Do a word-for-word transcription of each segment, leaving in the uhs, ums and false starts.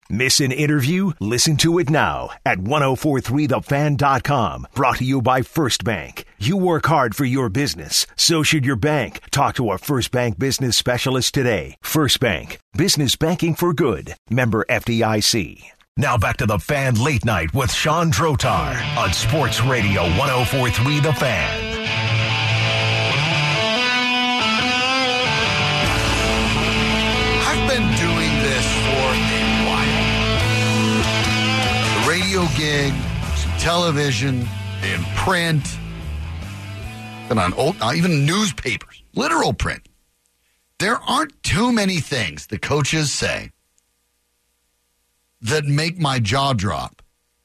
Miss an interview? Listen to it now at ten forty-three the fan dot com. Brought to you by First Bank. You work hard for your business. So should your bank. Talk to a First Bank business specialist today. First Bank. Business banking for good. Member F D I C. Now back to the Fan Late Night with Sean Drotar on Sports Radio ten forty-three The Fan. I've been doing this for a while. The radio gig, some television, in print, and on old, uh, even newspapers, literal print. There aren't too many things the coaches say that make my jaw drop.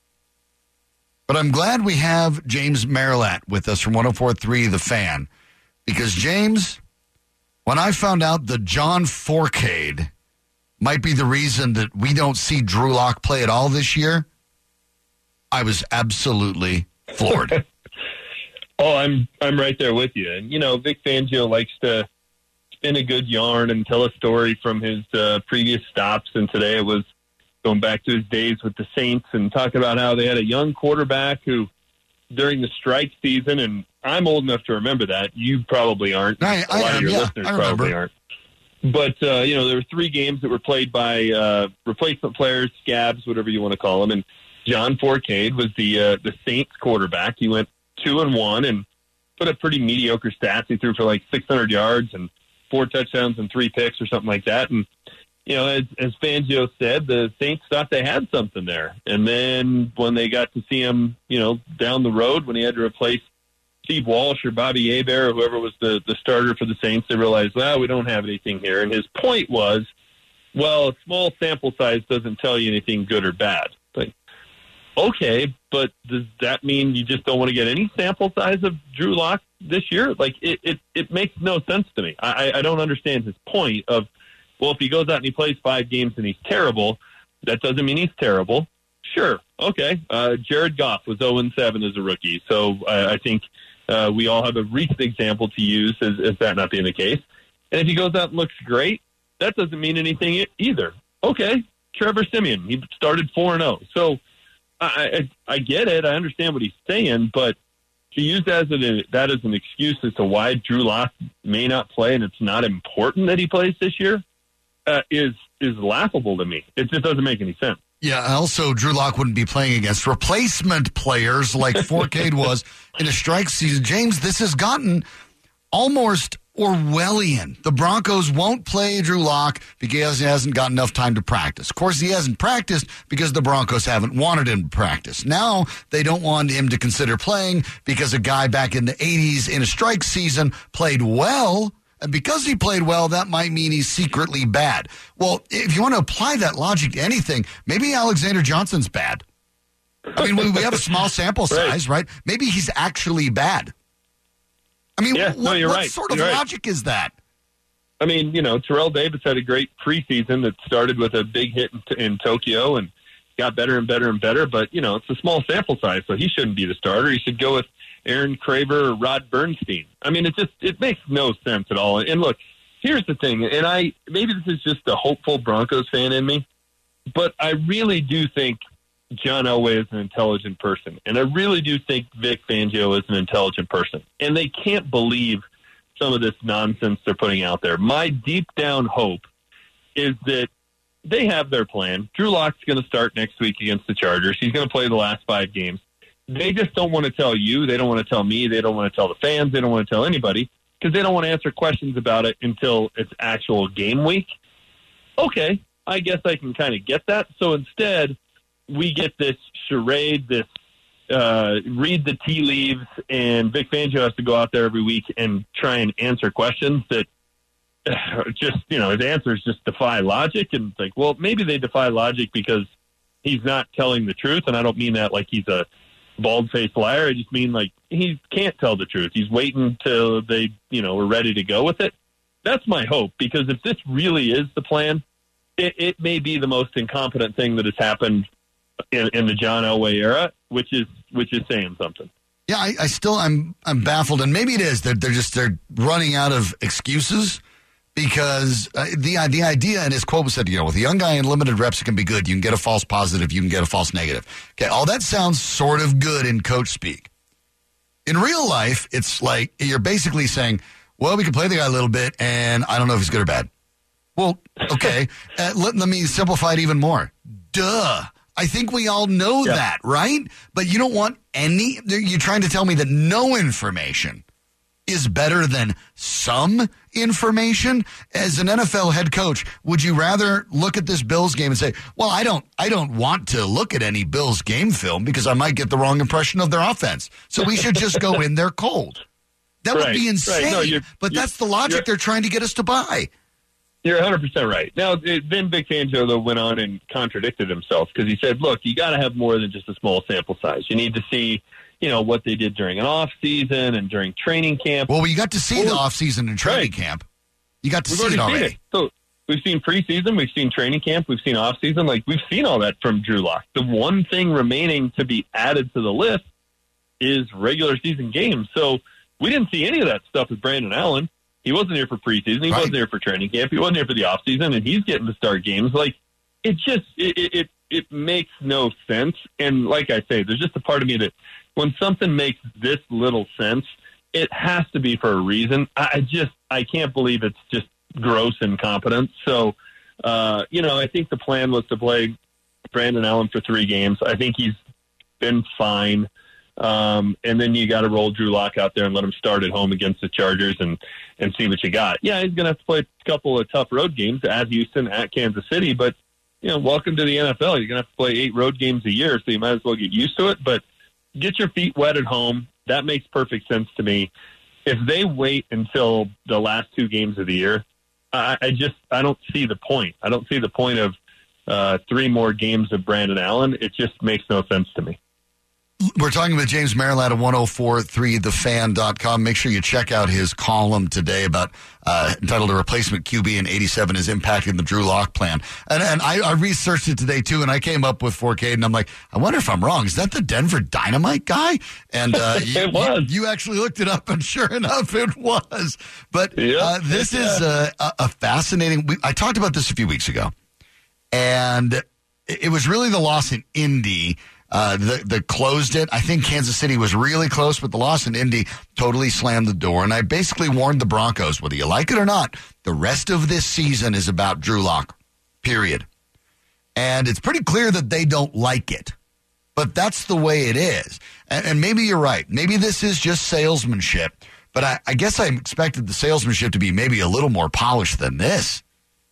But I'm glad we have James Merilatt with us from ten forty-three The Fan, because James, when I found out that John Fourcade might be the reason that we don't see Drew Lock play at all this year, I was absolutely floored. Oh, I'm I'm right there with you. And, you know, Vic Fangio likes to spin a good yarn and tell a story from his uh, previous stops. And today it was going back to his days with the Saints and talking about how they had a young quarterback who, during the strike season, and I'm old enough to remember that. You probably aren't. I, I a lot am, of your yeah, listeners I probably aren't. But, uh, you know, there were three games that were played by uh, replacement players, scabs, whatever you want to call them. And John Fourcade was the uh, the Saints quarterback. He went two and one and put up pretty mediocre stats. He threw for like six hundred yards and four touchdowns and three picks or something like that. And, you know, as, as Fangio said, the Saints thought they had something there. And then when they got to see him, you know, down the road, when he had to replace Steve Walsh or Bobby Hebert or whoever was the, the starter for the Saints, they realized, well, we don't have anything here. And his point was, well, a small sample size doesn't tell you anything good or bad. Like, okay, but does that mean you just don't want to get any sample size of Drew Lock this year? Like, it, it, it makes no sense to me. I, I don't understand his point of, well, if he goes out and he plays five games and he's terrible, that doesn't mean he's terrible. Sure, okay. Uh, Jared Goff was oh and seven as a rookie, so uh, I think uh, we all have a recent example to use as, as that not being the case. And if he goes out and looks great, that doesn't mean anything e- either. Okay, Trevor Siemian, he started four and oh. So I, I I get it. I understand what he's saying, but to use that as, an, that as an excuse as to why Drew Lock may not play and it's not important that he plays this year uh, is is laughable to me. It just doesn't make any sense. Yeah, also, Drew Lock wouldn't be playing against replacement players like Fourcade was in a strike season. James, this has gotten almost Orwellian. The Broncos won't play Drew Lock because he hasn't got enough time to practice. Of course, he hasn't practiced because the Broncos haven't wanted him to practice. Now, they don't want him to consider playing because a guy back in the eighties in a strike season played well. And because he played well, that might mean he's secretly bad. Well, if you want to apply that logic to anything, maybe Alexander Johnson's bad. I mean, we, we have a small sample size, right? right? Maybe he's actually bad. I mean, yeah, what, no, you're what right. sort of you're logic right. is that? I mean, you know, Terrell Davis had a great preseason that started with a big hit in, in Tokyo and got better and better and better. But, you know, it's a small sample size, so he shouldn't be the starter. He should go with Aaron Craver or Rod Bernstein. I mean, it just it makes no sense at all. And look, here's the thing, and I maybe this is just a hopeful Broncos fan in me, but I really do think John Elway is an intelligent person, and I really do think Vic Fangio is an intelligent person, and they can't believe some of this nonsense they're putting out there. My deep down hope is that they have their plan. Drew Lock's going to start next week against the Chargers. He's going to play the last five games. They just don't want to tell you. They don't want to tell me. They don't want to tell the fans. They don't want to tell anybody because they don't want to answer questions about it until it's actual game week. Okay, I guess I can kind of get that. So instead, we get this charade, this uh, read the tea leaves, and Vic Fangio has to go out there every week and try and answer questions that uh, just, you know, his answers just defy logic. And it's like, well, maybe they defy logic because he's not telling the truth. And I don't mean that like he's a bald-faced liar. I just mean like he can't tell the truth. He's waiting till they, you know, are ready to go with it. That's my hope, because if this really is the plan, it, it may be the most incompetent thing that has happened in, in the John Elway era, which is which is saying something. Yeah, I, I still I'm I'm baffled, and maybe it is that they're just they're running out of excuses. Because uh, the the idea, and his quote was said, you know, with a young guy in limited reps, it can be good. You can get a false positive. You can get a false negative. Okay, all that sounds sort of good in coach speak. In real life, it's like you're basically saying, well, we can play the guy a little bit, and I don't know if he's good or bad. Well, okay, uh, let, let me simplify it even more. Duh. I think we all know yeah. that, right? But you don't want any, you're trying to tell me that no information is better than some information. As an N F L head coach, would you rather look at this Bills game and say, well, I don't I don't want to look at any Bills game film because I might get the wrong impression of their offense. So we should just go in there cold. That right, would be insane. Right. No, you're, but you're, that's the logic they're trying to get us to buy. You're one hundred percent right. Now, it, then Vic Fangio, though, went on and contradicted himself because he said, look, you got to have more than just a small sample size. You need to see, you know, what they did during an off season and during training camp. Well, we got to see well, the off season and training right. camp. You got to we've see it already. It. So we've seen preseason, we've seen training camp, we've seen off season. Like we've seen all that from Drew Lock. The one thing remaining to be added to the list is regular season games. So we didn't see any of that stuff with Brandon Allen. He wasn't here for preseason. He right. wasn't here for training camp. He wasn't here for the off season, and he's getting to start games. Like it just it it it makes no sense. And like I say, there's just a part of me that when something makes this little sense, it has to be for a reason. I just I can't believe it's just gross incompetence. So uh, you know, I think the plan was to play Brandon Allen for three games. I think he's been fine. Um, and then you got to roll Drew Lock out there and let him start at home against the Chargers and, and see what you got. Yeah, he's going to have to play a couple of tough road games at Houston, at Kansas City. But, you know, welcome to the N F L. You're going to have to play eight road games a year, so you might as well get used to it. But get your feet wet at home. That makes perfect sense to me. If they wait until the last two games of the year, I, I just I don't see the point. I don't see the point of uh, three more games of Brandon Allen. It just makes no sense to me. We're talking with James Merilatt at ten forty-three the fan dot com. Make sure you check out his column today about uh, entitled "A Replacement Q B in eighty-seven is Impacting the Drew Lock Plan." And, and I, I researched it today, too, and I came up with four K, and I'm like, I wonder if I'm wrong. Is that the Denver Dynamite guy? And uh, it was. You, you actually looked it up, and sure enough, it was. But yep. uh, this yeah. is a, a fascinating – I talked about this a few weeks ago, and it, it was really the loss in Indy – Uh, the, the closed it. I think Kansas City was really close, but the loss in Indy totally slammed the door. And I basically warned the Broncos, whether you like it or not, the rest of this season is about Drew Lock, period. And it's pretty clear that they don't like it. But that's the way it is. And, and maybe you're right. Maybe this is just salesmanship. But I, I guess I expected the salesmanship to be maybe a little more polished than this.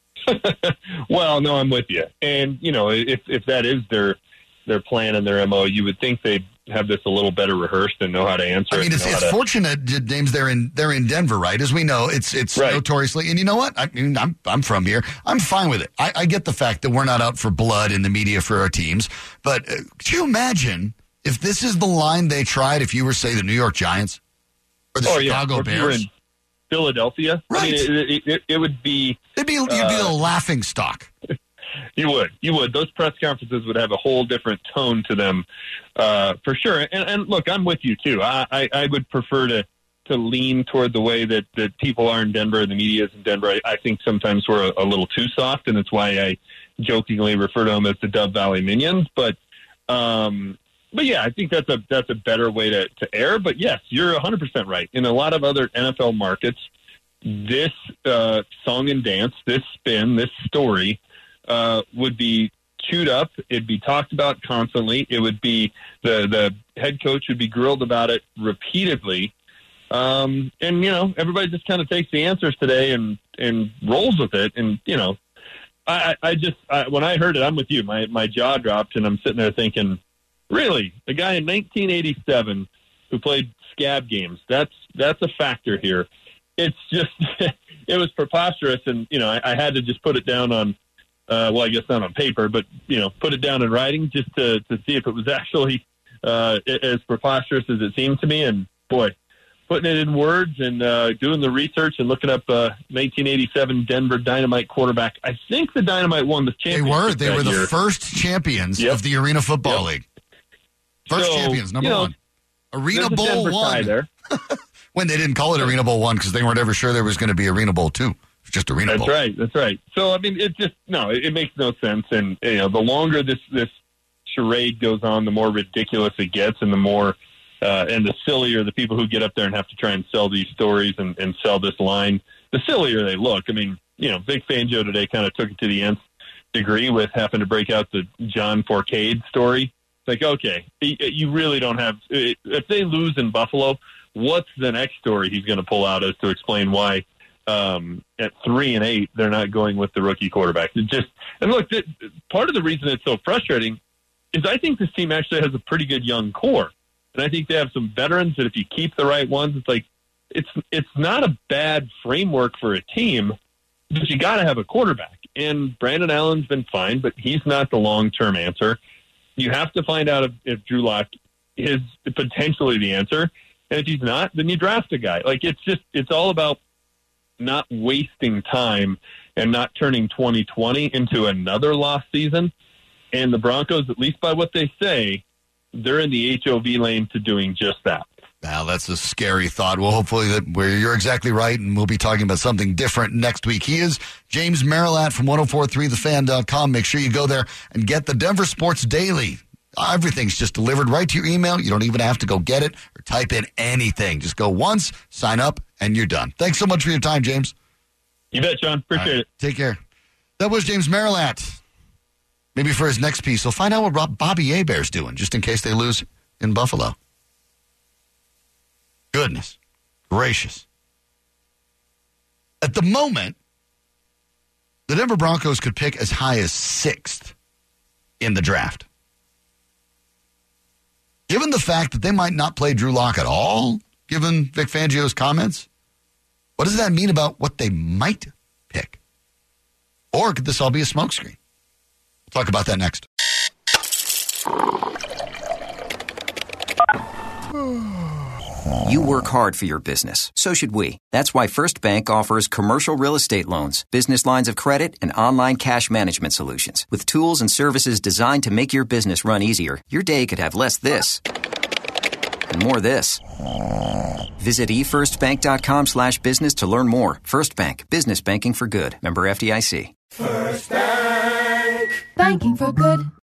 Well, no, I'm with you. And, you know, if if that is their their plan and their M O, you would think they'd have this a little better rehearsed and know how to answer I mean, it. it's, it's to... fortunate, James, they're in they're in Denver, right? As we know, it's it's right. notoriously, and you know what? I mean, I'm I'm from here. I'm fine with it. I, I get the fact that we're not out for blood in the media for our teams, but uh, could you imagine if this is the line they tried if you were, say, the New York Giants or the oh, Chicago yeah. or Bears? You were in Philadelphia, right? I mean, it, it, it would be. It'd be you'd uh, be a laughing stock. You would. You would. Those press conferences would have a whole different tone to them, uh, for sure. And, and look, I'm with you, too. I, I, I would prefer to, to lean toward the way that, that people are in Denver and the media is in Denver. I, I think sometimes we're a, a little too soft, and it's why I jokingly refer to them as the Dove Valley Minions. But, um, but yeah, I think that's a that's a better way to, to air. But, yes, you're one hundred percent right. In a lot of other N F L markets, this uh, song and dance, this spin, this story – Uh, would be chewed up. It'd be talked about constantly. It would be the the head coach would be grilled about it repeatedly. Um, and you know, everybody just kind of takes the answers today and and rolls with it. And you know, I I just I, when I heard it, I'm with you. My my jaw dropped, and I'm sitting there thinking, really, the guy in nineteen eighty-seven who played scab games. That's that's a factor here. It's just it was preposterous, and you know, I, I had to just put it down on. Uh, well, I guess not on paper, but, you know, put it down in writing just to, to see if it was actually uh, as preposterous as it seemed to me. And, boy, putting it in words and uh, doing the research and looking up uh, nineteen eighty-seven Denver Dynamite quarterback. I think the Dynamite won the championship. They were. They were the year. first champions yep. of the Arena Football yep. League. First so, champions, number you know, one. Arena Bowl one. there. When they didn't call it Arena Bowl one because they weren't ever sure there was going to be Arena Bowl two. just Arena That's Bowl. right. That's right. So, I mean, it just, no, it, it makes no sense. And, you know, the longer this, this charade goes on, the more ridiculous it gets and the more, uh, and the sillier the people who get up there and have to try and sell these stories and, and sell this line, the sillier they look. I mean, you know, Vic Fangio today kind of took it to the nth degree with having to break out the John Forcade story. It's like, okay, you really don't have, if they lose in Buffalo, what's the next story he's going to pull out as to explain why um, at three and eight they're not going with the rookie quarterback? It just and look, th- part of the reason it's so frustrating is I think this team actually has a pretty good young core, and I think they have some veterans that if you keep the right ones, it's like it's it's not a bad framework for a team, but you got to have a quarterback. And Brandon Allen's been fine, but he's not the long term answer. You have to find out if, if Drew Lock is potentially the answer. And if he's not, then you draft a guy. Like, it's just, it's all about not wasting time and not turning twenty twenty into another lost season. And the Broncos, at least by what they say, they're in the H O V lane to doing just that. Now, that's a scary thought. Well, hopefully that where you're exactly right, and we'll be talking about something different next week. He is James Merilatt from ten forty-three the fan dot com. Make sure you go there and get the Denver Sports Daily. Everything's just delivered right to your email. You don't even have to go get it or type in anything. Just go once, sign up, and you're done. Thanks so much for your time, James. You bet, John. Appreciate right, it. Take care. That was James Merilatt. Maybe for his next piece, he'll find out what Rob, Bobby Hebert's doing, just in case they lose in Buffalo. Goodness gracious. At the moment, the Denver Broncos could pick as high as sixth in the draft. Given the fact that they might not play Drew Lock at all, given Vic Fangio's comments, what does that mean about what they might pick? Or could this all be a smokescreen? We'll talk about that next. You work hard for your business. So should we. That's why First Bank offers commercial real estate loans, business lines of credit, and online cash management solutions. With tools and services designed to make your business run easier, your day could have less this and more this. Visit e first bank dot com slash business to learn more. First Bank. Business banking for good. Member F D I C. First Bank. Banking for good.